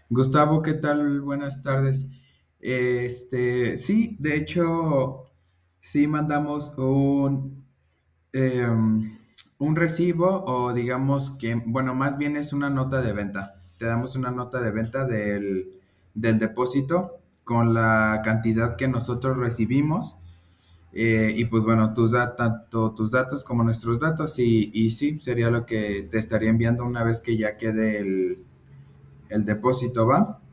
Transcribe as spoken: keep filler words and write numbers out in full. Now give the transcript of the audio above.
Gustavo, ¿qué tal? Buenas tardes. Este, sí, de hecho, sí mandamos un, em, un recibo o digamos que, bueno, más bien es una nota de venta. Te damos una nota de venta del, del depósito con la cantidad que nosotros recibimos. Eh, y pues bueno, tus da- tanto tus datos como nuestros datos y, y sí, sería lo que te estaría enviando una vez que ya quede el, el depósito, ¿va?